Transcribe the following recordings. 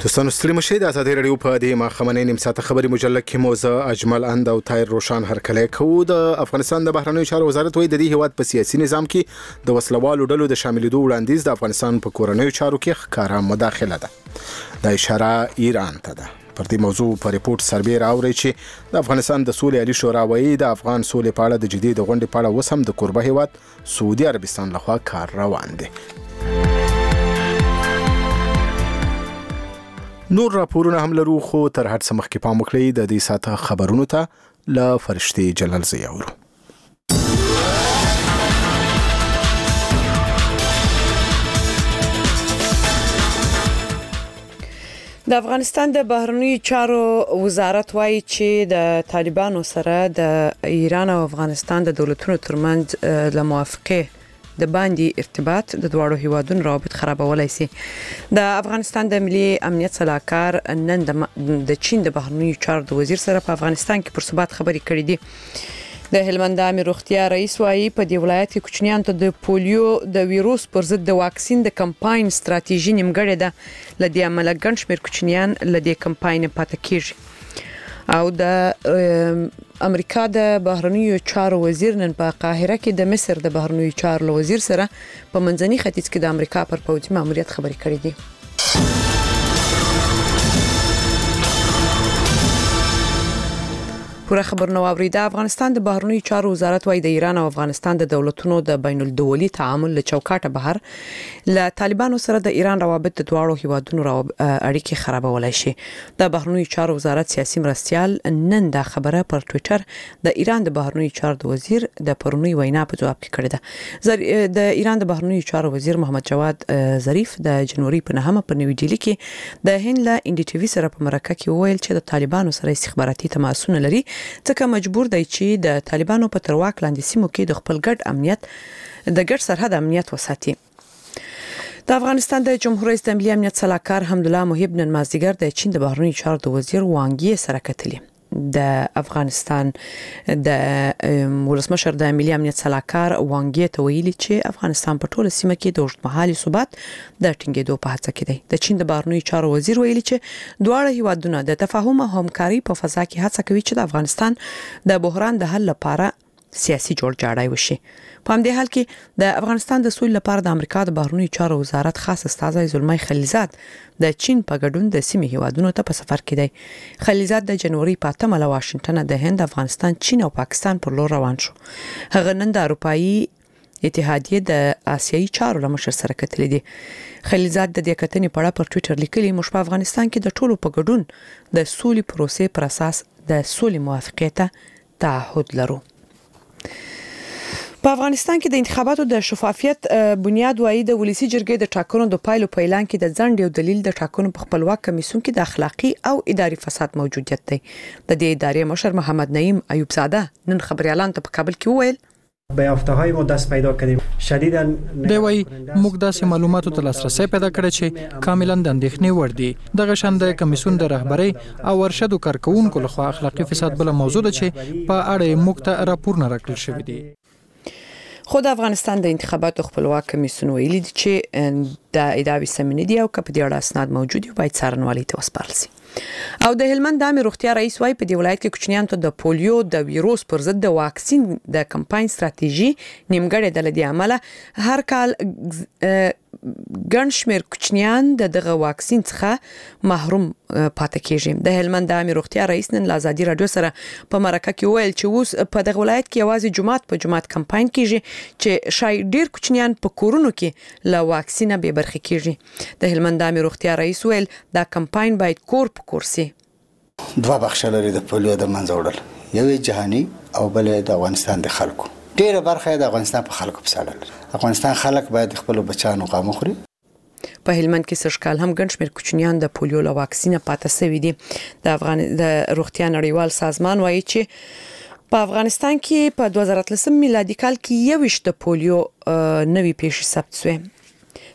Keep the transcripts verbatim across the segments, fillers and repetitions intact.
دوستانو ستړي مشه د ازادي رادیو په دې ماخمنې نیم ساعته خبري مجله کې موزه اجمل اند او تایر روشان هرکلی کوو. د افغانستان د بهرنیو چارو وزارت وایي د دې هیواد په سیاسي نظام کې د وسلوالو ډلو د شاملېدو وړاندیز د افغانستان په کورنیو چارو کې ښکاره مداخله ده. د اشاره ایران ته ده. پر دې موضوع په ریپورت سروې راوړی چې د افغانستان د سولې عالی شورا وایي د افغان سولې په اړه د جدي د غونډې په اړه اوس هم د کوربه هیواد سعودي عربستان لخوا کار روان دی. نور راپورونه هم لرو، خو تر هر څه مخکې پام وکړئ د دې ساعته خبرونو ته له فرشتي جلال زیاورو. د افغانستان د بهرنیو چارو وزارت وایي چې د طالبانو سره د ایران او افغانستان د دولتونو ترمنځ له موافقه د باندې ارتباط د دوړو هیوادونو روابط خرابولای شي. د افغانستان د ملي امنیت صلاحکار نن د چین د بهرنیو چارو د وزیر سره په افغانستان کې پر ثبات خبرې کړې دي. د هلمند عامه روغتیا رئیس وایي په دې ولایت کې کوچنیانو ته د پولیو د ویروس پر ضد د واکسین د کمپاین ستراتیژي نیمګړې ده. لدې عمل ګڼ شمېر کوچنیان لدې کمپاین پاتې کیږي. او د امریکا د بهرنیو چارو وزیر نن په قاهره کې د مصر د بهرنیو چارو وزیر سره په منځني ختیځ کې د امریکا پر پوځي ماموریت خبرې کړې دي. پوره خبر نو اوري. د افغانستان د بهرنیو چارو وزارت وايي د ایران او افغانستان د دولتونو د بین الدولي تعامل له چوکاټه بهر له طالبانو سره د ایران روابط د دوړو هیوادونو اړیکې خرابولای شي. د بهرنیو چارو وزارت سیاسي مرستيال نن دا خبره پر ټوئیټر د ایران د بهرنیو چارو د وزیر د پرونی وینا په جواب کې کړې ده. د ایران د بهرنیو چارو وزیر محمد جواد ظریف د جنوري په نهمه په نوې ډیلی کې د هند له ان ډي ټي وي سره په مرکه کې ویل چې د طالبانو سره استخباراتي تماسونه لري، ځکه مجبور دی چې د طالبانو په تر واک لاندې سیمو کې د خپل ګډ امنیت د ګډ سرحد امنیت وساتي. د افغانستان د جمهوریت رئیس د ملي امنیت صلاحکار حمدالله محب نن مازدیګر د چین د بهرنیو چارو د وزیر وانګ یې سره کتلي. د افغانستان د ولسمشر د ملي امنیت صلاحکار وانګ یې ته ویلي چې افغانستان په ټوله سیمه کې د اوږدمهالي ثبات د ټینګېدو په هڅه کې دی. د چین د بهرنیو چارو وزیر ویلي چې دواړه هیوادونه د تفاهم او همکاري په فضا کې هڅه کوي چې د افغانستان د بحران د حل لپاره سیاسي جوړجاړی وشي. په همدې حال کې د افغانستان د سولې لپاره د امریکا د بهرنیو چارو وزارت خاص استازی زلمی خلیلزاد د چین په ګډون د سیمې هیوادونو ته په سفر کې دی. خلیلزاد د جنوري په اتمه له واشنگټن د هند، افغانستان، چین او پاکستان پر لور روان شو. هغه نن د اروپאי اتحادیه د آسیایي چارو له مشر سره کتلې دي. خلیلزاد د دې کتنې په اړه پر ټوئیټر لیکلي، موږ په افغانستان کې د ټولو په ګډون د سولې پروسې پر اساس د سولې موافقې ته تعهد لرو. په افغانستان کې د انتخاباتو د شفافیت بنیاد وایي د ولسی جرګې د ټاکنو د پایلو په اعلان کې د ځنډ یو دلیل د ټاکنو په خپلواک کمیسیون کې د اخلاقی او اداري فساد موجودیت دی. د دې ادارې مشر محمد نعیم ایوب زاده نن خبريالان ته په کابل کې وویل به هفته‌های ما دست پیدا کردیم. شدیداً دی وایي موږ داسې معلوماتو ته لاسرسي پیدا کړی چې کاملاً د اندېښنې وړ دي. دغه شان د کمیسیون د رهبرۍ او ارشدو کارکونکو لخوا اخلاقی فساد بل موضوع ده چې په اړه موږ ته راپور نه راکړل شوی دی. خو د افغانستان د انتخاباتو خپلواک کمیسیون ویلي دي چې د ادعاوې سمې دي او که په دې اړه اسناد موجود وي باید څارنوالۍ ته وسپارل شي. او د هلمند عامه روغتیا رئیس وايي په دې ولایت کې کوچنیانو ته د پولیو د ویروس پر ضد د واکسین د کمپاین ستراتیژي نیمګړې ده. لدې عمله هر کال ګڼ شمېر کوچنیان د دغه واکسین څخه محروم پاتې کیږي. د هلمند عامه روغتیا رئیس نن ازادي رادیو سره په مرکه کې ویل چې اوس په دغه ولایت کې یوازې جمعات په جمعات کمپاین کیږي چې شاید ډیر کوچنیان په کورونو کې له واکسینه به برخه کیږي. د هلمند عامه روغتیا رئیس ویل دا کمپاین باید کور په کور سي. دوه بخښه لري د پولیو د منځ وړل، یو جهاني او بل د افغانستان د خلکو. ډیره برخه د افغانستان په خلکو په ساړه لري. افغانستان خلک باید خپل بچانو قامو خوري. په هلمند کې سرشکال هم ګڼ شمېر کوچنیان د پولیو له واکسینه پاتې شوي دي. د افغان د روغتیا نړیوال سازمان وایي چې په افغانستان کې په دوه زره اتلسم میلادي کال کې یو ویشت د پولیو نوي پیښې ثبت شوې.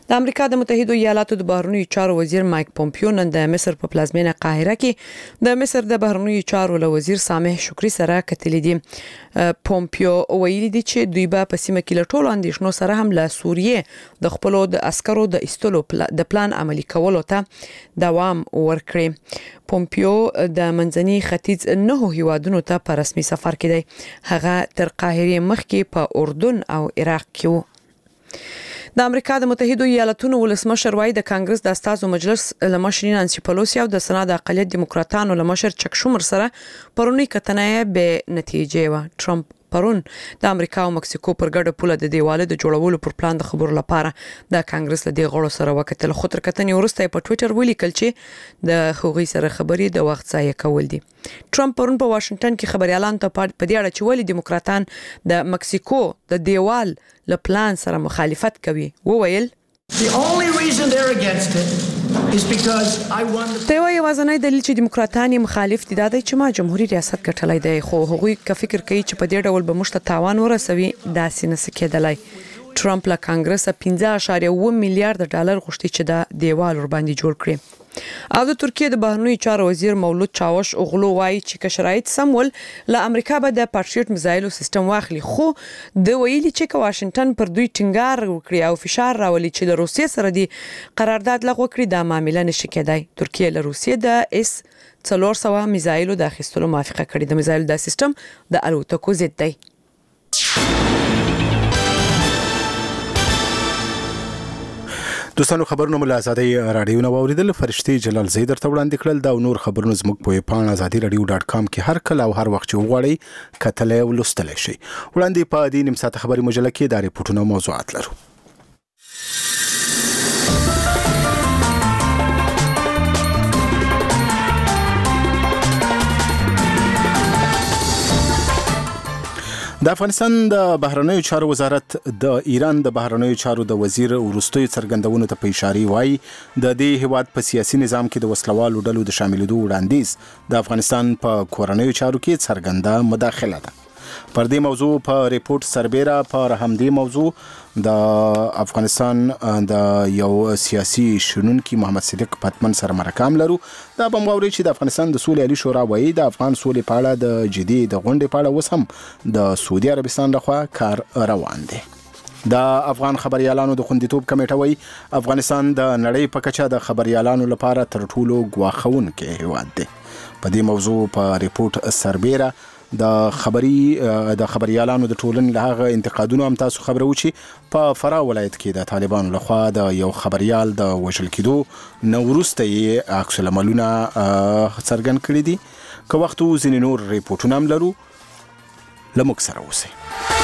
د امریکا د متحده ایالاتو د بهرنیو چارو وزیر مایک پومپیو نن د مصر په پلازمینه قاهره کې د مصر د بهرنیو چارو له وزیر سامح شکری سره کتلې دي. پومپیو ویلي دي چې دوی به په سیمه کې له ټولو اندېښنو سره هم له سوریې د خپلو د عسکرو د ایستلو د پلان عملي کولو ته دوام ورکړي. پومپیو د منځني ختیځ نه هیوادونو ته په رسمي سفر کې دی. هغه تر قاهره مخکې په اردن او عراق کې و. د امریکا د متحده ایالاتونو ولسمشر وايي د کانګرس د استازو مجلس لمشر نانسي پلوسی او د سنا د اقلیت دیموکراتانو لمشر چک شومر سره پرونی کتنه به نتیجه و. ټرمپ پرون د امریکا او مکسیکو پر ګډه پوله د دیواله د جوړولو پر پلان د خبرو لپاره د کانګرس له دې غړو سره وکتل. خو تر کتنې وروسته په ټوئیټر ولیکل چې د هغوی سره خبرې د وخت ضایع کول دي. ټرمپ پرون په واشنگټن کې خبريالانو ته په دې اړه چې ولې دیموکراتان د مکسیکو د دیوال له پلان سره مخالفت کوي وویل The only reason they're against it is because I won the ته یو ځانای دلیل چې دیموکراتان مخالف دي دا دی چې ما جمهوریت ریاست ګټلای دی خو هغوی که فکر کوي چې په دې ډول به مشته تاوان ورسوي دا سینه سکیدلای. ټرمپ له کانګرس پنځه اعشاریه اووه میلیارډ ډالر غوښتي چې دا دیوال ور باندې جوړ کړي. او د ترکیه د بهرنیو چارو وزیر مولود چاوش اوغلو وايي چې که شرایط سمول له امریکا به د پاټریوټ میزایلو سیستم واخلي. خو د ویلي چې که واشنگټن پر دوی ټینګار وکړي او فشار راولي چې له روسیې سره دی قرارداد لغوه کړي دا معاملې نشي کېدای. ترکیه له روسیې د اس څلور سوه میزایلو د اخیستلو موافقه کړې. د میزایلو د سیستم د الوتکو ضد دی. دوستانو خبرونه مل آزادۍ رادیو نو اوریدل فرشتي جلال زیدر ته وړاندې کړل دا نور خبرونه زموږ په پاڼه آزادي رادیو ډاټ کام کې هر کله او هر وخت چې وغواړئ کتلې او لوستلای شئ. وړاندې په دې نیم ساعت خبري مجله کې د ریپورتونو موضوعات لرو. د افغانستان د بهرنیو چارو وزارت د ایران د بهرنیو چارو د وزیر ورستوي څرګندونو ته په اشاره وایي د دې هیواد په سیاسي نظام کې د وسلوالو ډلو د شاملېدو وړاندیز د افغانستان په کورنیو چارو کې څرګنده مداخله ده. پر دې موضوع په ریپورت سربېره پر همدې موضوع د افغانستان د یو سیاسي شنونکي محمد صدیق پتمن سره مرکه لرو. دا به مغوري چې د افغانستان د سولې عالی شورا وایي د افغان سولې په اړه د جدي د غونډې په اړه اوس هم د سعودي عربستان لخوا کار روان دی. د افغان خبريالانو د خوندیتوب کمیټه وایي افغانستان د نړۍ په کچه د خبريالانو لپاره تر ټولو ګواښونکی هیواد دی. په دې موضوع په ریپورت سربېره د خبري د خبريالانو د ټولنې له هغه انتقادونو هم تاسو خبرو چې په فراه ولایت کې د طالبانو لخوا د یو خبريال د وژل کېدو نو وروسته یې عکس العملونه څرګند کړي دي. که وخت ځینې نور ریپورتونه هم لرو لموږ سره اوسئ.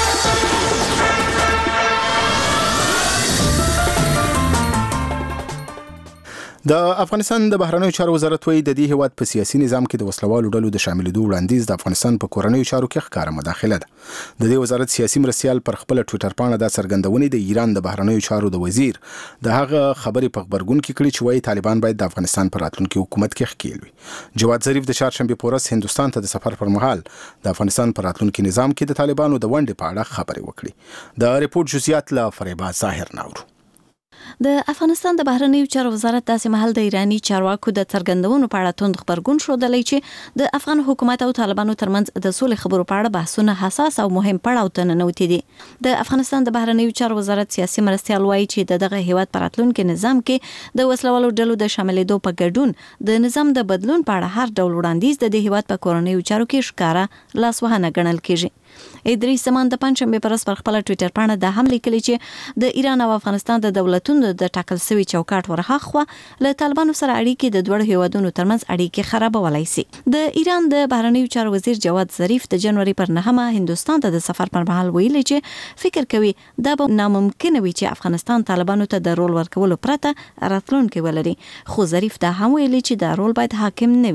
د افغانستان د بهرنیو چارو وزارت وایي د دې هیواد په سیاسي نظام کې د وسلوالو ډلو د شاملېدو وړاندیز د افغانستان په کورنیو چارو کې ښکاره مداخله ده. د دې وزارت سیاسي مرستیال پر خپل ټوئیټر پاڼه دا څرګندونې د ایران د بهرنیو چارو د وزیر د هغه خبرې په خبرګون کې کړي چې وایي طالبان باید د افغانستان پر راتلونکي حکومت کې ښکیل وي. جواد ظریف د چهارشنبه په ورځ هندستان ته د سفر پر مهال د افغانستان پر راتلونکي نظام کې د طالبانو د ونډې په اړه خبرې وکړي. د ریپورت جزئیات له فریبا ظاهر ناورو. د افغانستان د بهرنیو چارو وزارت داسې مهال د ایرانی چارواکو د څرګندونو په اړه توند خبرګون شودلی چې د افغان حکومت او طالبانو ترمنځ د سولې خبرو په اړه بحثونه حساس او مهم پړاو ته ننوتي دي. د افغانستان د بهرنیو چارو وزارت سیاسي مرستیال وایي چې دغه هیواد په راتلونکي نظام کې د وسلوالو ډلو د شاملېدو په ګډون د نظام د بدلون په اړه هر ډول وړاندیز د دې هیواد په کورنیو چارو کې ښکارا لاسوهنه ګڼل کیږي. ادریس زمان د پنځشنبه پر ورځ پر خپل ټوئیټر پاڼه د هم لیکلي چې د ایران او افغانستان د دولتونو د ټاکل شوی چوکاټ ورهاخوا له طالبانو سره اړیکې د دوه هیوادونو ترمنځ اړیکې خرابولای شي. د ایران د بهرنیو چارو وزیر جواد ظریف د جنوري پر نهمه هندستان ته د سفر پر مهال ویلي چې فکر کوي دا به ناممکن وي چې افغانستان طالبانو ته د رول ورکولو پرته راتلونکي ولري. خو ظریف دا هم ویلي چې دا رول باید حاکم نه وي.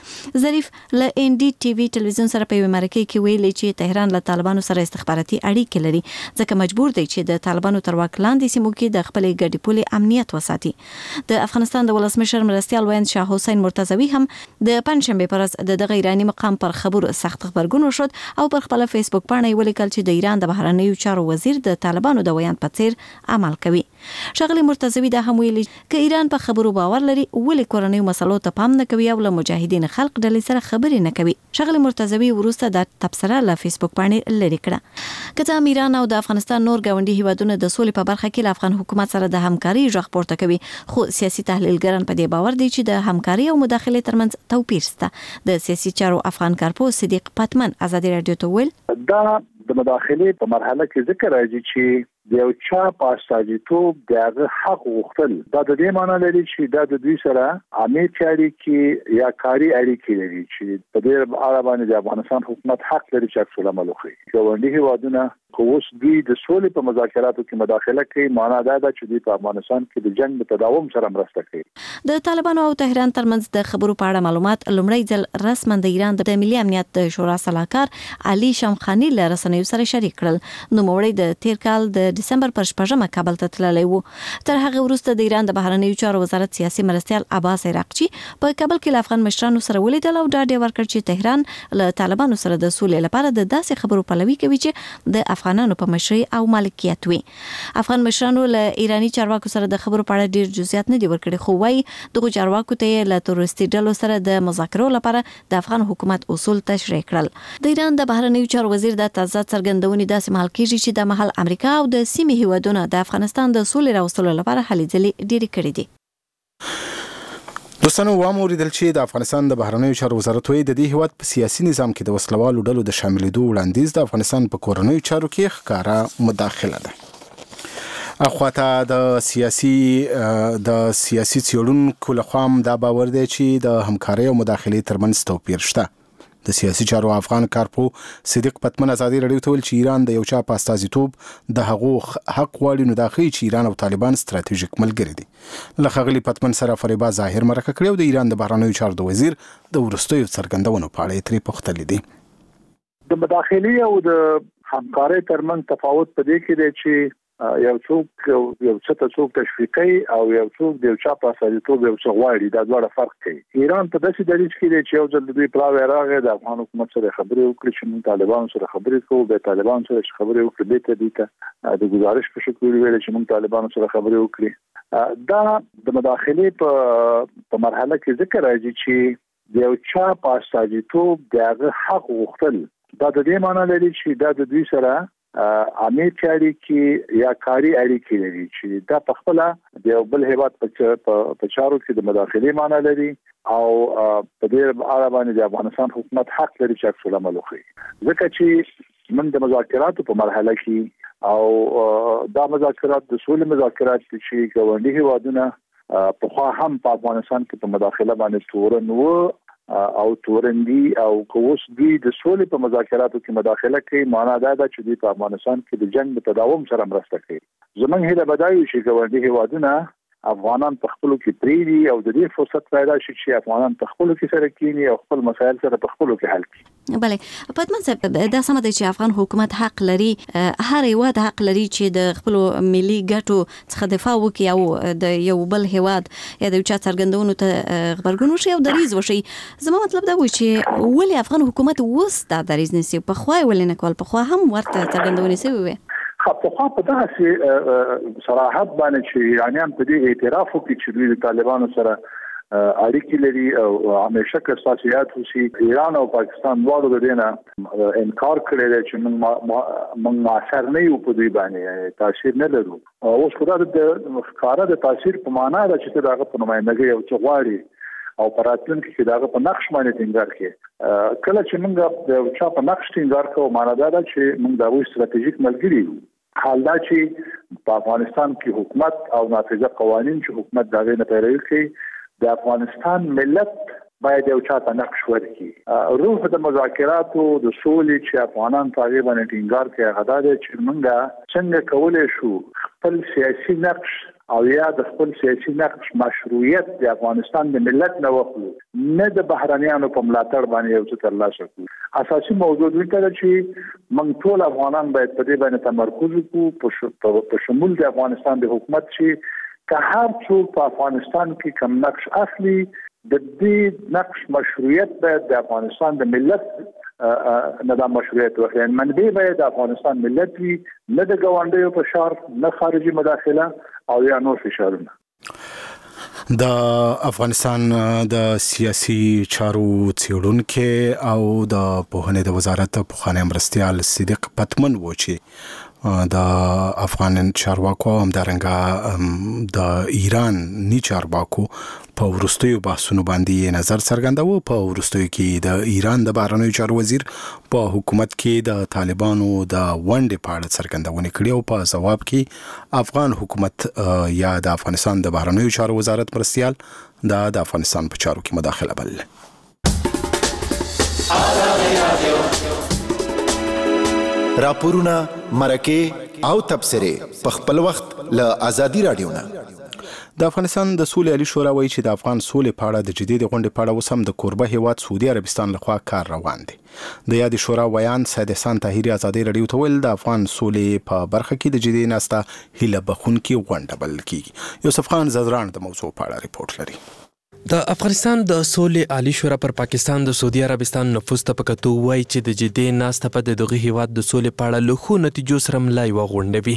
ظریف له ان ډي ټي وي ټلویزیون سره په مرکه کې ویلي چې تهران له طالبانو سره استخباراتي اړیکې لري ځکه مجبور دی چې د طالبانو تر واک لاندې سیمو کې د خپل ګډي پولې امنیت وساتي. د افغانستان د ولسمشر مرستيال ویاند شاه حسین مرتضوی هم د پنځشنبه پر ورځ د دغه ایرانی مقام پر خبرو سخت خبرګون وشود او پر خپل فیسبوک باندې ولیکل چې د ایران د بهرنیو چارو وزیر د طالبانو د ویاند په څیر عمل کوي. شغلی مرتضوی دا هم ویلي چې ایران په خبرو باور لري ولې کورنۍ مسلو ته پام نه کوي او له مجاهدین خلق ډلې سره خبرې نه کوي. شغلی مرتضوی وروسته د تبصره له فیسبوک باندې لري کړه. کله ایران او د افغانستان نور ګاونډي هیوادونه د سولې په برخه کې له افغان حکومت سره د همکاري ژغ پورته کوي خو سیاسي تحلیلګران په دې باور دي چې د همکاري او مداخله ترمنځ توپیر شته. د سیاسي چارو افغان کارپو صدیق پتمن ازادي رادیو ته ویل دا د مداخله په مرحله کې ذکر راځي چې د یو چا په استازیتوب دغه حق غوښتل دا د دې معنی لري چې دا د دوی سره عامه چاري کې یا کاری اړیکې لري چې په دې اړه باندې د افغانستان حکومت حق لري چې عکس العمل وکړي. ګاونډي هیوادونه کووس دوی د سولې په مذاکراتو کې مداخله کوي معنی دا ده چې دوی په افغانستان کې د جنگ په تداوم سره مرسته کوي. د طالبانو او طهران ترمنځ د خبرو په اړه معلومات لومړی ځل رسما د ایران د ملي امنیت د شورا سلاکار علي شمخانی له رسنیو سره شریک کړل. نو موړی د تیر کال د دسمبر پر شپږمه کابل ته تللی وو. تر هغه وروسته د ایران د بهرنیو چارو وزارت سیاسي مرستيال عباس عراقچي په کابل کې له افغان مشرانو سره ولیدل او ډاډ ورکړ چې تهران له طالبانو سره د سولې لپاره د داسې خبرو پلوي کوي چې د افغانانو په مشرۍ او مالکیت وي. افغان مشرانو له ایرانی چارواکو سره د خبرو په اړه ډیر جزئیات نه دی ورکړي خو وايي دغه چارواکو ته له تروریستي ډلو سره د مذاکرو لپاره د افغان حکومت اصول تشریح کړل. د ایران د بهرنیو چارو وزیر د تازه څرګندونې داسې مهال کېږي چې د محل امریکا او د سیمې هیوادونو د افغانستان د سولې راوستلو لپاره هلې ځلې ډېرې کړې دي. دوستانو واوریدل چې د افغانستان د بهرنیو چارو وزارت وایي د دې هیواد په سیاسي نظام کې د وسلوالو ډلو د شاملېدو وړاندیز د افغانستان په کورنیو چارو کې ښکارا مداخله ده. اخواته د سیاسي د سیاسي څېړونکو لخوا دا باور دی چې د همکارۍ او مداخلې ترمنځ توپیر شته. د سیاسي چارو افغان کارپو صدیق پتمن ازادي رادیو ته ویل چې ایران د یو چا په استازیتوب د هغو حق غواړي نو دا ښیي چې ایران او طالبان ستراتیژیک ملګري دي. له ښاغلي پتمن سره فریبا ظاهر مرکه کړې او د ایران د بهرنیو چارو د وزیر د وروستیو څرګندونو په اړه یې ترې پوښتلي دي. د مداخلې او د همکارۍ ترمنځ تفاوت په دې کې دی چې یو څوک یو څه ته څوک تشویقي او یو څوک د یو چا په استازیتوب یو څه غواړي دا ډول فرق کوي. ایران په داسې دریځ کې دی چې یو ځل د دوی پلاوی راغی د افغان حکومت سره خبرې وکړي چې موږ طالبان سره خبرې کوو به طالبان سره خبرې وکړي به ته دي ته د گزارش په شکل ویل چې موږ طالبان سره خبرې وکړي. دا د مداخلې په په مرحله کې ذکر راځي چې د یو چا په استازیتوب دغه حق غوښتل دا د دې معنی لري چې دا د دوی سره عامه چاري کې یا کاری اړیکې لري چې دا په خپل د یو بل هیواد په چارو کې د مداخلې معنی لري او په دې اړه باندې د افغانستان حکومت حق لري چې عکس العمل وکړي. ځکه چې من د مذاکراتو په مرحله کې او دا مذاکرات د سولې مذاکرات چې ګاونډي هیوادونه په خوا هم په افغانستان کې په مداخله باندې تورن وو او تورندي او کووس دوی د سولې په مذاکراتو کې مداخله کوي معنی دا ده چې دوی په افغانستان کې د جنگ په تداوم سره مرسته کوي. زمونږ هیله بدایي چې ګاونډي هیوادونه افغانان په خپل کې پریدي او د دې فرصت پیدا شي چې افغانان په خپل کې سره کینی او خپل مسایل سره په خپل کې حل کړي. بله پدمن صاحب دا سم دی چې افغان حکومت حق لري هر هیواد حق لري چې د خپل ملي ګټو څخه دفاع وکړي او د یو بل هیواد یا د چا څرګندونو ته خبرګون وشي او دریز وشي. زما مطلب دا و چې ولې افغان حکومت وس دا دریز نسی په خو ولې نه کول په خو هم ورته څرګندونې سوي وي. په خو په داسې صراحت باندې چې ایرانیان په دې اعتراف وکړي چې دوی د طالبانو سره اړیکې لري او همیشه که تاسیات وشي ایران او پاکستان دواړو د دې انکار کړی دی چې موږ موثر نه یو په دوی باندې تاثیر نه لرو. اوس خو دا د ښکاره د تاثیر په معنا ده چې دغه په نمائندګۍ یو څه غواړي او پراتلونکي کې دغه په نقش باندې ټینګار کړي. کله چې موږ د چا په نقش ټینګار کوو معنا دا ده چې موږ د وایي ستراتیژیک ملګري یو. حال دا چې په افغانستان کې حکومت او نافذه قوانين چې حکومت دغه نه پیروي کوي د افغانستان ملت باید یو چاته نقش ورکړي. روح د مذاکراتو د سولې چې افغانان تقریبا ټینګار کوي هغه دا چې موږ څنګه کولای شو خپل سیاسي نقش او یا د خپل سیاسي نقش مشروعیت د افغانستان د ملت نه وخلو نه د بهرانيانو په ملاتړ باندې یو څه ترلاسه کړو. اساسي موضوع دوی ته چې موږ ټول افغانان باید په دې باندې تمرکز وکړو په شمول د افغانستان د حکومت چې که هر څوک په افغانستان کې کوم نقش اخلي د دې نقش مشروعیت باید د افغانستان د ملت نه د مشروعیت وخت منبع باید د افغانستان ملت وي، نه د ګاونډیو په شر، نه خارجي مداخله او یا نور فشارونه. د افغانستان د سیاسي چارو څېړونکي او د پوهنې د وزارت پوهنې مرستیال صدیق پتمن و چې د افغان چارواکو هم دارنګه د ایران نی چارواکو په ورستیو بحثونو باندې نظر څرګنداوه. په ورستیو کې د ایران د بهرنیو چارو وزیر په حکومت کې د طالبانو د ونډې په اړه څرګندونه کړې او په ځواب کې افغان حکومت یا د افغانستان د بهرنیو چارو وزارت مرستیال د د افغانستان په چارو کې مداخله بلل. راپورونه مرکه او تبصره په خپل وخت له ازادي رادیو نه. د افغانستان د سولې عالی شورا وایي چې د افغان سولې په اړه د جدي غونډې په اړه اوس هم د کوربه هیواد سعودي عربستان لخوا کار روان دی. د یادې شورا ویان سید احسان طاهري ازادي رادیو ته ویل د افغان سولې په برخه کې د جدي ناسته هیله بخونکي غونډه بلل کیږي. یوسف خان زدران د موضوع په اړه ریپورت لري. د افغانستان د سولې عالی شورا پر پاکستان د سعودي عربستان نفوذ ته پکتو وایي چې د جدي ناسته په دغه هیواد د سولې په اړه له ښو نتیجو سره ملای وغونډوي.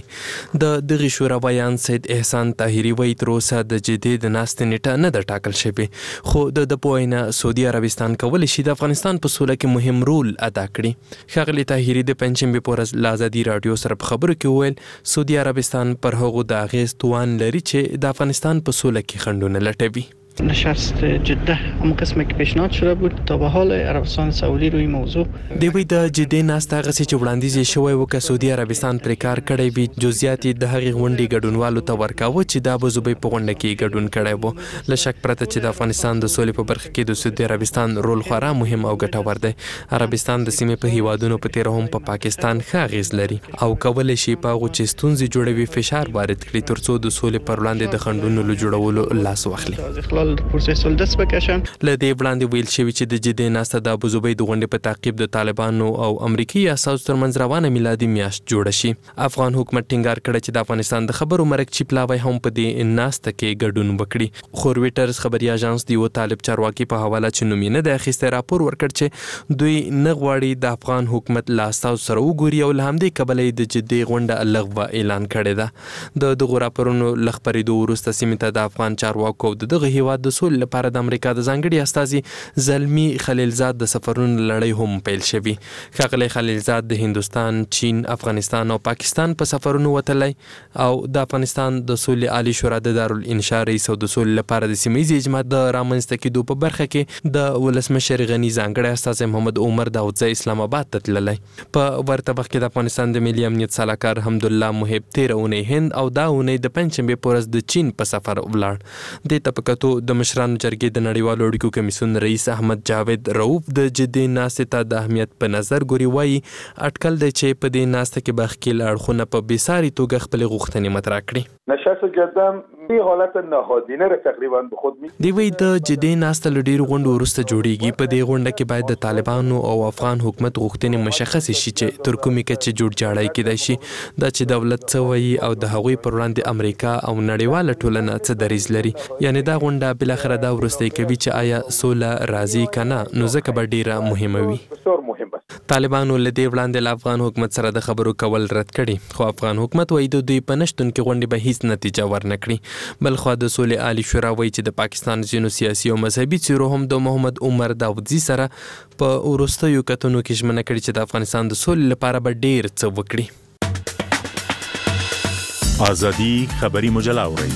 د دغه شورا بیان سید احسان طاهري وایي تر اوسه د جدي د ناستې نیټه نه ده ټاکل شوې، خو د د پوینه سعودي عربستان کولی شي د افغانستان په سوله کې مهم رول ادا کړي. ښاغلي طاهري د پنځشنبې په ورځ له ازادي رادیو سره په خبرو کې وویل سعودي عربستان پر هغو د اغیز توان لري چې د افغانستان په سوله کې خنډونه لټوي. نشست جده هم قسمی که پیشنهاد شده بود تا به حال عربستان سعودی روی موضوع دوی د جدي ناسته غسی چې وړاندیز شوی و که سعودي عربستان پر کار کړی وي جزئیات د هغې غونډې ګډونوالو ته ورکاوه چې دا به زوبې په غونډه کې ګډون کړی و. له شک پرته چې د افغانستان د سولې په برخه کې د سعودي عربستان رول خورا مهم او ګټور دی. عربستان د سیمې په هیوادونو په تیر هم په پاکستان ښه اغیز لري او کولی شي په هغو چې ستونزې جوړوي فشار وارد کړي تر څو د سولې پر وړاندې د خنډونو له جوړولو لاس واخلي. پروسس ولدس بکشن له دې وړاندې ویل شوی چې د جدي ناسته د ابوظبي د غونډې په تعقیب د طالبانو او امریکایي اساس ترمنځ روانه میلادي میاشت جوړه شي. افغان حکومت ټینګار کړی چې د افغانستان د خبرو مرکه چی پلاوی هم په دې ناسته کې ګډون وکړي. خو رويټرز خبري اژانس دی و طالب چارواکي په حواله چې نوم نه د اخیسته راپور ورکړ چې دوی نه غواړي د افغان حکومت لا اساس سره وګوري او له همدې کبلې د جدي غونډه لغوه اعلان کړی ده. د دغه راپورونو لخبرېدو وروسته سیمه ته د افغان چارواکو د دغه هیواد د سولې لپاره د امریکا د ځانګړي استازي زلمی خلیلزاد د سفرونو لړۍ هم پیل شوی. ښاغلی خلیلزاد د هندستان، چین، افغانستان او پاکستان په سفرونو وتلی او د افغانستان د سولې عالی شورا د دارالانشا رئیس او د سولې لپاره د سیمه ییز اجماع د رامنځته کېدو په برخه کې د ولسمشر غني ځانګړي استازی محمد عمر داودزی اسلام آباد ته تللی. په ورته وخت کې د افغانستان د ملي امنیت سلاکار حمدالله محب تیر اونۍ هند او دا اونۍ د پنځشنبې په ورځ د چین په سفر ولاړ. دې ته په کتو د مشرانو جرګې د نړیوالو اړیکو کمیسیون رئیس احمد جاوید رؤوف د جدي ناستې ته د اهمیت په نظر ګوري. وایي اټکل دی چې په دې ناسته کې به ښکېل اړخونه په بېساري توګه خپلې غوښتنې مطرح کړي. نشست جدم به حالت نهادینه را تقریبا به خود می دی وی د جدي ناسته له ډېرو غونډو وروسته جوړیږي. په دې غونډه کې باید د طالبانو او افغان حکومت غوښتنې مشخص شي چې تر کومې کچې جوړ جاړی کېدای شي دا چې دولت څه وایي او د هغوی پر وړاندې امریکا او نړیواله ټولنه څه دریځ لري. یعنې دا غونډه بالاخره دا وروستی کوي چې آیا سوله راځي که نه، نو ځکه به ډېره مهمه وي. طالبانو له دې وړاندې له افغان حکومت سره د خبرو کول رد کړي، خو افغان حکومت وایي د دوی په نشتون کې غونډې به هیڅ نتیجه ورنه کړي. بلخوا د سولې عالی شورا وایي چې د پاکستان ځینو سیاسي او مذهبي څیرو هم د محمد عمر داودزي سره په وروستیو کتنو کې ژمنه کړې چې د افغانستان د سولې لپاره به ډېر څه وکړي. ازادي خبري مجله اورئ.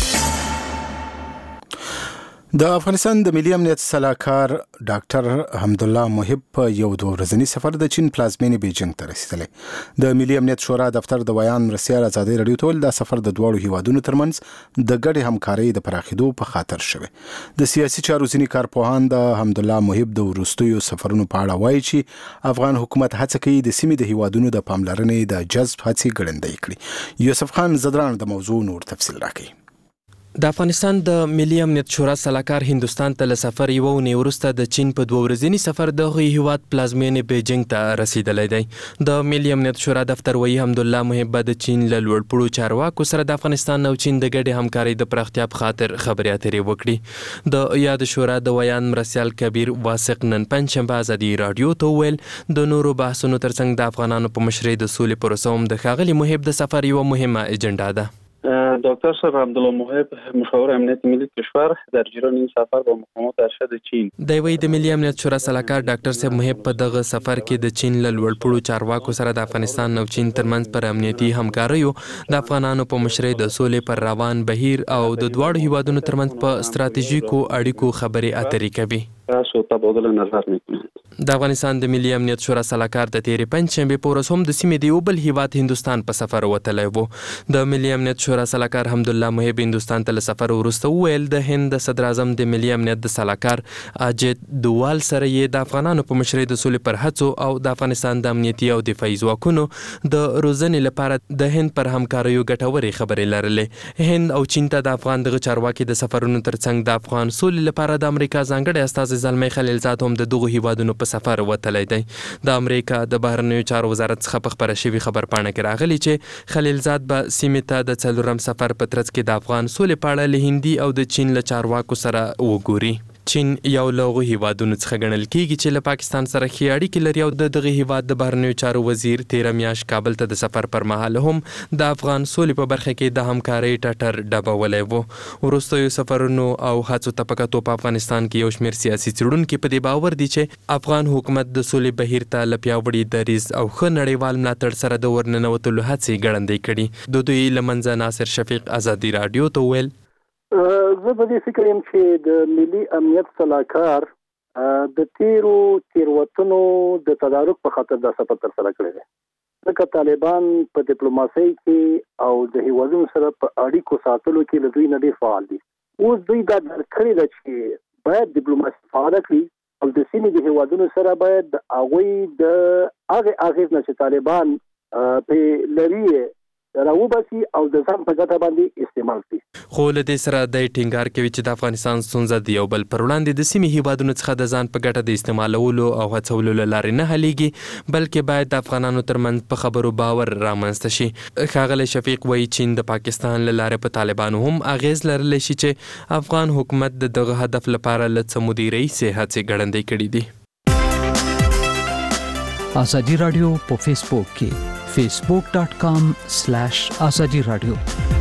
د افغانستان د ملي امنیت سلاکار ډاکټر حمدالله محب په یو دوه ورځنی سفر د چین پلازمینې بیجینګ ته رسیدلی. د ملي امنیت شورا دفتر د ویان مرستیال ازادي رادیو ته ویل دا سفر د دواړو هیوادونو ترمنځ د ګډې همکارۍ د پراخېدو په خاطر شوی. د سیاسي چارو ځینې کارپوهان د حمدالله محب د وروستیو سفرونو په اړه وایي چې افغان حکومت هڅه کوي د سیمې د هیوادونو د پاملرنې د جذب هڅې ګړندۍ کړي. یوسف خان زدران د موضوع نور تفصیل راکوي. د افغانستان د ملي امنیت شورا سلاکار هندستان ته له سفر یو ونې وروسته د چین په دوه ورځني سفر دغه هیواد پلازمینې بیجینګ ته رسیدلی دی. د ملي امنیت شورا دفتر وایي حمدالله محب د چین له لوړپوړو چارواکو سره د افغانستان او چین د ګډې همکارۍ د پراختیا په خاطر خبرې اترې وکړي. د یاد شورا د ویان مرسیال کبیر واسق نن پنجشنبه ازادي راډیو ته وویل د نورو بحثونو ترڅنګ د افغانانو په مشرۍ د سولې پروسه هم د ښاغلي محب د سفر یوه مهمه اجنډا ده. دکتر صاحب عبدالله محب مشاور امنیت ملی کشور در جریان این سفر با مقامات ارشد چین دی وی د ملي امنیت شورا سلاکار ډاکټر صاحب محب په دغه سفر کې د چین له لوړپوړو چارواکو سره د افغانستان او چین ترمنځ پر امنیتي همکاریو د افغانانو په مشرۍ د سولې پر روان بهیر او د دواړو هیوادونو ترمنځ په ستراتیژیکو اړیکو خبرې اترې کوي. تاسو تبادله نظر میکنید. د افغانستان د ملي امنیت شورا سلاکار د تیرې پنجشنبې په ورځ هم د سیمې د یو بل هیواد هندوستان په سفر وتلی و. د ملي امنیت شورا سلاکار حمدالله محب هندوستان ته له سفر وروسته وویل د هند د صدر اعظم د ملي امنیت د سلاکار اجیت دووال سره یې د افغانانو په مشرۍ د سولې پر هڅو او د افغانستان د امنیتي او دفاعي ځواکونو د روزنې لپاره د هند پر همکاریو ګټورې خبرې لرلې. هند او چین ته د افغان دغه چارواکي د سفرونو ترڅنګ د افغان سولې لپاره د امریکا ځانګړی استازی زلمی خلیلزاد هم د دغو هیوادونو په سفر وتلی دی. د امریکا د بهرنیو چارو وزارت څخه په خپره شوي خبرپاڼه کې راغلي چې خلیلزاد به سیمې ته د څلورم سفر په ترڅ کې د افغان سولې په اړه له هندي او د چین له چارواکو سره وګوري. چین یو له هغو هیوادونو څخه ګڼل کیږي چې له پاکستان سره ښې اړیکې لري او د دغه هیواد د بهرنیو چارو وزیر تیره میاشت کابل ته د سفر پر مهال هم د افغان سولې په برخه کې د همکارۍ ټټر ډبولی و. وروستیو سفرونو او هڅو ته په کتو په افغانستان کې یو شمېر سیاسي څېړونکي په دې باور دي چې افغان حکومت د سولې بهیر ته له پیاوړي دریځ او ښه نړیوال ملاتړ سره د ورننوتلو هڅې ګړندۍ کړي. د دوی له منځه ناصر شفیق ازادي راډیو ته وویل زه په دې فکر یم چې د ملي امنیت سلاکار د تیرو تیروتنو د تدارک په خاطر دا سفر ترسره کړی دی. ځکه طالبان په ډیپلوماسۍ کې او د هیوادونو سره په اړیکو ساتلو کې له دوی نه ډېر فعال دي. اوس دوی دا درک کړی ده چې باید ډیپلوماسي فعاله کړي او د سیمې د هیوادونو سره باید د هغوی د هغې اغېز نه چې طالبان پرې لري راوباسي او د ځان په ګټه باندې استعمال کړي. خو له دې سره د ټینګار کوي چې د افغانستان ستونزه د یو بل پر وړاندې د سیمې هیوادونو څخه د ځان په ګټه د استعمالولو او هڅولو له لارې نه حلیږي، بلکې باید د افغانانو ترمنځ په خبرو باور رامنځته شي. ښاغلی شفیق وایي چین د پاکستان له لارې په طالبانو هم اغیز لرلی شي چې افغان حکومت د دغه هدف لپاره له څه مودې راهیسې هڅې ګړندۍ کړي دي. ازادي راډیو په فیسبوک کې facebook dot com slash azadi radio.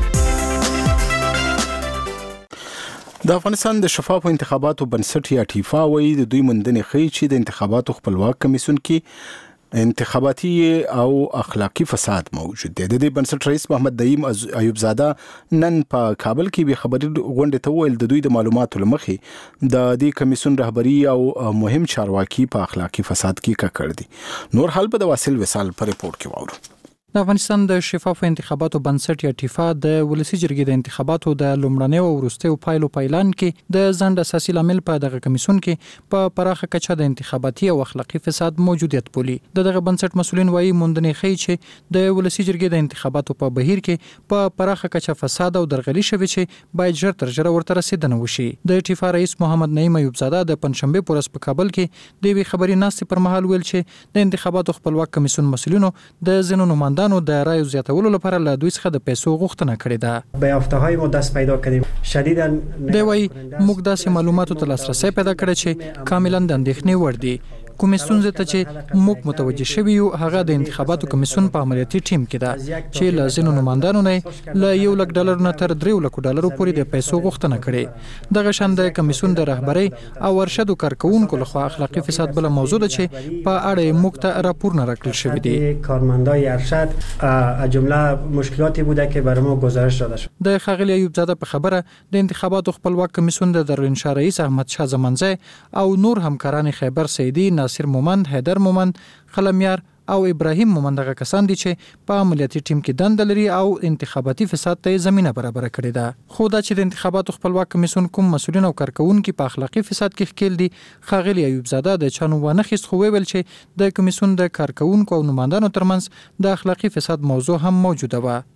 د افغانستان د شفافو انتخاباتو بنسټ یا ټیفا وایي د دوی موندنې ښیي چې د انتخاباتو خپلواک کمیسیون کې انتخاباتي او اخلاقی فساد موجود دی. د دې بنسټ رئیس محمد دایم ایوب زاده نن په کابل کې به خبري غونډه ته ویل د دوی د معلوماتو لمخې د دې کمیسیون رهبری او مهم چارواکي په اخلاقی فساد کې ککړ دي. نور حال به د واصل وصال په ریپورت کې واورو. د افغانستان د شفافو انتخاباتو بنسټ یا ټیفا د ولسی جرګې د انتخاباتو د لومړنیو او وروستیو پایلو پایلان کې د ځنډ اساسي لامل په دغه کمیسیون کې په پراخه کچه د انتخاباتي او اخلاقی فساد موجودیت بولي. د دغه بنسټ مسولین وایي موندنې ښیي چې د ولسی جرګې د انتخاباتو په بهیر کې په پراخه کچه فساد او درغلي شوی چې باید ژر تر ژره ورته رسیدنه وشي. د ټیفا رئیس محمد نعیم ایوب زاده د پنځشنبه په ورځ په کابل کې د وی خبري ناستې پر مهال ویل چې د انتخاباتو خپلواک کمیسیون مسولینو د ځینو نمائندانو د رایو زیاتولو لپاره له دوی څخه د پیسو غوښتنه کړې ده. به یافته‌های ما دست پیدا کردیم شدیداً دی وايي موږ داسې معلوماتو ته لاسرسی پیدا کړی چې کاملاً د اندېښنې وړ دي. کومې ستونزې ته چې موږ متوجه شوي یو هغه د انتخاباتو کمیسیون په عملیاتي ټیم کې ده چې له ځینو نمائندانو نه له یو لک ډالر نه تر درې لک ډالرو پورې د پیسو غوښتنه کړې. دغه شان د کمیسیون د رهبرۍ او ارشد کارکونکو لخوا اخلاقی فساد بل موضوع ده چې په اړه موږ ته راپور نه راکړل شوی دی. کارمندای ارشد از جمله مشکلاتی بوده که برای ما گزارش داده شد. د ښاغلي ایوب زاده په خبره د انتخاباتو خپلواک کمیسیون د دروینشاه رئیس احمد شاه زمانځای او نور همکاران خیبر سیدی، ناصر مومند، حیدر مومند، خلمیار او ابراهیم مومند هغه کسان دي چې په عملیاتي ټیم کې دنده لري او انتخاباتي فساد ته زمينه برابر کړې ده. خو دا چې د انتخاباتو خپلواک کمیسیون کوم مسولین او کارکونکو په اخلاقی فساد کې ښکیل دي، ښاغلي ایوب زاده د چانو ونه خست خو ویل چې د کمیسیون د کارکونکو او نمائندانو ترمنځ د اخلاقی فساد موضوع هم موجوده و.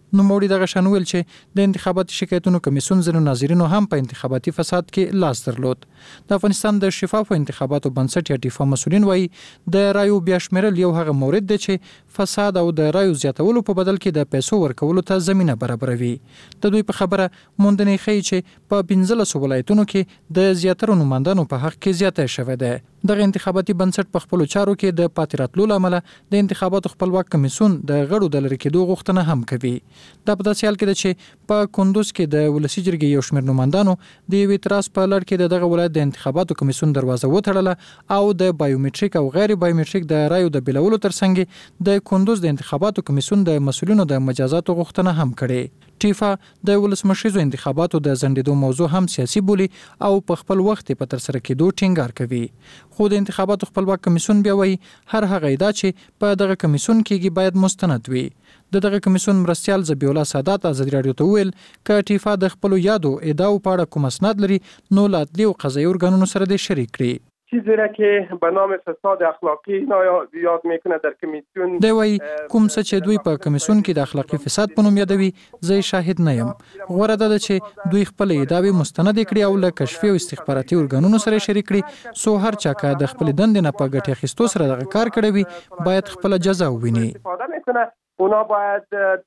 نو موري دغه شانویل چې د انتخاباتي شکایتونو کمیسیون ځینو ناظرینو هم په انتخاباتي فساد کې لاس درلود. د افغانستان د شفافو انتخاباتو بنسټ یا ټیفا مسؤلین وایي د رایو بیا شمیرل یو هغه مورد دی چې فساد او د رایو زیاتولو په بدل کې د پیسو ورکولو ته زمينه برابروي. د دوی په خبره موندنې ښیي چې په پنځلسو ولایتونو کې د زیاترو نمائندانو په حق کې زیاته شوې ده. دغه انتخاباتي بنسټ په خپل چارو کې د پاتې راتلو لامل د انتخاباتو خپلواک کمیسیون د غړو د لری کېدو غوښتنه هم کوي. دا په داسې حال کې ده چې په کندوز کې د ولسی جرګې یو شمېر نمائندانو د یوې اعتراض په لړ کې دغه ولایت د انتخاباتو کمیسیون دروازه وتړله او د بایومټریک او غیر بایومټریک د رایو د بیلولو ترڅنګ د کندوز د انتخاباتو کمیسیون د مسؤلینو د مجازاتو غوښتنه هم کړې. ټیفا د ولسمشریزو انتخاباتو د ځنډېدو موضوع هم سیاسي بولی او په خپل وخت په تر سره کېدو ټینګار کوي. خو د انتخاباتو خپلواک کمیسیون بیا وایي هر هغه ادعا چې په دغه کمیسیون کې باید مستند وي. د دغه کمیسیون مرستيال زبی الله سادات ازادي رادیو ته ویل ک ټیفا د خپل یادو ادعاو په اړه کوم اسناد لري نو لاتلی او قضایي ارګانونو سره د شریک کړي. چیزی را که به نام فساد اخلاقی یاد میکنه در کمیسیون دی وای کوم څه چې دوی په کمیسیون کې د اخلاقی فساد په نوم یادوي زه شاهد نه یم. غوړه ده چې دوی خپل ادعاوې مستند کړي او له کشفي او استخباراتي ارګانونو سره شریک کړي سو هر چا که د خپل دند نه په ګټه اخیستو سره دغه کار کړی وي باید خپل جزا وویني. اونا باید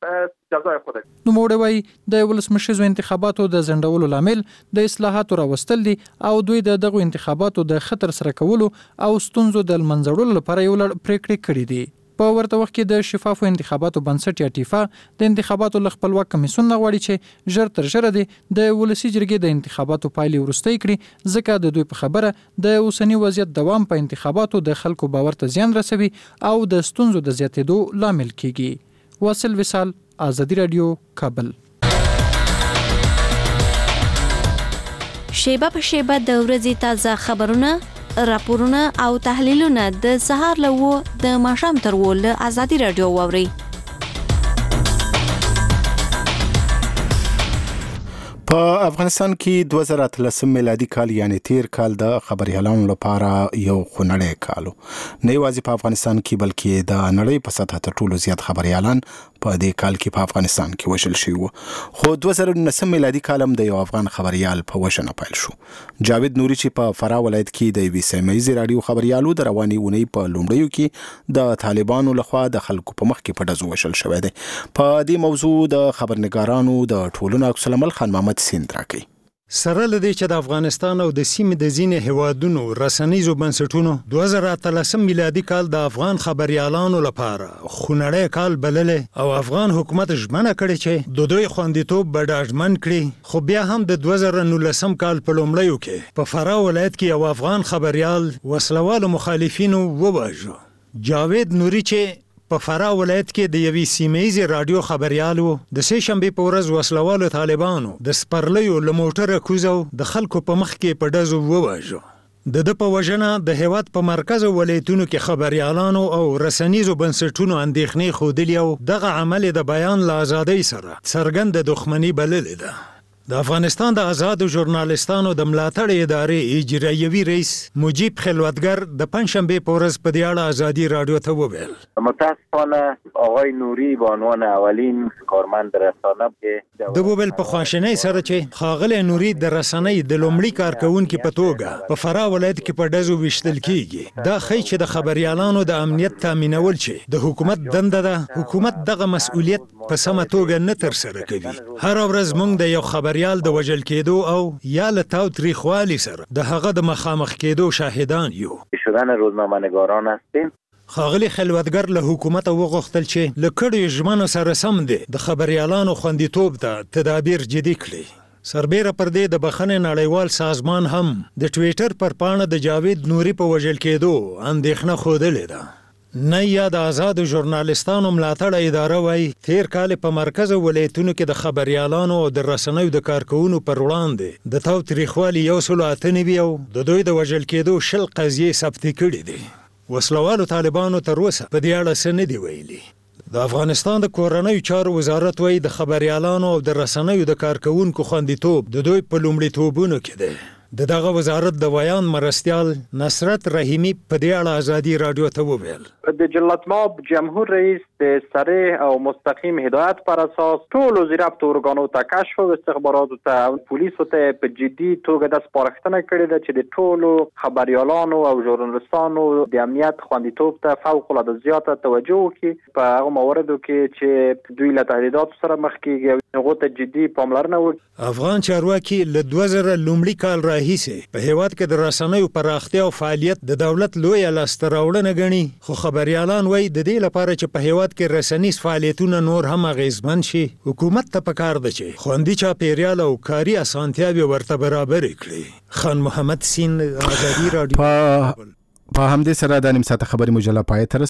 جزای خود نو موړ وای د ولسمشریزو انتخاباتو د ځنډولو لامل د اصلاحاتو راوستل دي او دوی د دغه انتخاباتو د خطر سره کولو او ستونزو د منځړولو لپاره یو لړ پریکړې کړې دي. په ورته وخت کې د شفافو انتخاباتو بنسټ یا ټیفا د انتخاباتو خپلواک کمیسیون غواړي چې ژر تر ژره د ولسی جرګې د انتخاباتو پایلې ورستۍ کړي ځکه د دوی په خبره د اوسنی وضعیت دوام په انتخاباتو د خلکو باور ته زیان رسوي او د ستونزو د زیاتېدو لامل کیږي. واصل وصال، آزادی رادیو، کابل. شیبه په شیبه د ورځې تازه خبرونه، راپورونه او تحلیلونه د سهار له د ماښام تر ول آزادی رادیو واوري. په افغانستان کې دوه زره اتلسم میلادي کال یعنی تیر کال د خبريالانو لپاره یو خونړی کالو. نه یوازې په افغانستان کې بلکې د نړۍ په سطح تر ټولو زیات خبريالان په دې کال کې په افغانستان کې وشل شوی وو. خو دوه زره نولسم میلادي کال هم د یو افغان خبريال په وژنه پیل شو. جاوید نوري چې په فراه ولایت کې د وی سیمایي رادیو خبريالو د رواني ونی په لومړیو کې د طالبانو لخوا د خلکو په مخ کې په ډزو وشل شوی دی. په دې موضوع د خبرنګارانو د ټولنو عکس العمل خان محمد سیند راکړي. سره لدی چې د افغانستان او د سیمې د ځینې هیوادونو رسنیزو بنسټونو دوه زره اتلسم میلادي کال د افغان خبريالانو لپاره خونړی کال بللې او افغان حکومت ژمنه کړې چې د دوی خوندیتوب به ډاډمن کړي. خو بیا هم د دوه زره نولسم کال په لومړیو کې په فراه ولایت کې یو افغان خبريال وسلوالو مخالفینو وواژه. جاوید نوري چې په فراه ولایت کې د یوې سیمه‌یزې رادیو خبريالو د سه شنبې په ورځ وسلوالو طالبانو د سپرلیو له موټره کوزو د خلکو په مخ کې په ډزو وواژه. د د په وژنه د هیواد په مرکز ولایتونو کې خبريالانو او رسنیزو بنسټونو اندېښنې ښودلې او دغه عمل د بیان له ازادۍ سره څرګند دښمني بللې ده. د افغانستان د آزادو ژورنالستانو د ملاتړ ادارې اجرایوي رئیس مجیب خلوتګر د پنځشنبه په ورځ په دې اړه آزادي رادیو ته وویل متاسفانه آقای نوری به عنوان اولین کارمند رسانه کې د وویل په خواشینۍ سره چې خاغلی نوری د رسنۍ د لومړي کارکونکو په توګه په فراه ولایت کې په ډزو وشتل کیږي. دا ښیي چې د خبريالانو د امنیت تامینول چې د حکومت دنده ده، حکومت دغه مسؤلیت په سمه توګه نه تر سره کوي. هر ورځ موږ د یو خبر ریال د وجل کېدو او یا له تاو تاریخوالي سره د هغه د مخامخ کېدو شاهدان یو. شدن روزنامه‌نگاران هستیم. خاغلی خلوتګر له حکومت وغوښتل چې له کړیو ژمنو سره سم دي د خبريالانو خوندیتوب ته تدابیر جدي کړي. سربیره پر دې د بخښنې نړیوال سازمان هم د ټویټر پر پاڼه د جاوید نوري په وجل کېدو اندېښنه ښودلې ده. نه یا د آزادو ژورنالستانو ملاتړ اداره وای تیر کال په مرکز ولایتونو کې د خبريالانو او د رسنیو د کارکونکو پر وړاندې د تاو تاریخوالي یو سل اته نوي او د دوی د وژل کېدو شل قضیې ثبت کړي دي. وسلوالو طالبانو تر اوسه په دې اړه څه نه دی ویلي. د افغانستان د کورنیو چارو وزارت وایي د خبريالانو او د رسنیو د کارکونکو خوندیتوب د دوی په لومړیتوبونو کې دی. د دغه وزارت د ویان مرستيال نصرت رحیمی په دې اړه ازادي رادیو ته وویل د جلالتمآب جمهور رئیس د صریح او مستقیم هدایت پر اساس ټول وزارت اورګانو ته کشف او استخبارات ته او پولیسو ته په جدي توګه د سپارښتنه کړې ده چې د ټولو خبريالانو او ژورنالستانو د امنیت خوندیتوب ته فوق العاده زیاته توجه وکړي په هغه مواردو کې چې دوی له تهدیداتو سره مخ کیږي هغه ته جدي پاملرنه وکړي. افغان چارواکي له دوه زره لومړي کال راهیسې په هیواد کې د رسنیو پراختیا او فعالیت د دولت لوی لاسته راوړنه ګڼي خو خبريالان وایي د دې لپاره چې په هیواد کې رسنیز فعالیتونه نور هم اغیزمن شي حکومت ته پکار ده چې خوندي چاپیریال او کاري اسانتیاوي ورته برابر کړي. خان محمد سین، آزادي رادیو. په همدې سره د نیم ساعت خبري مجله پای ته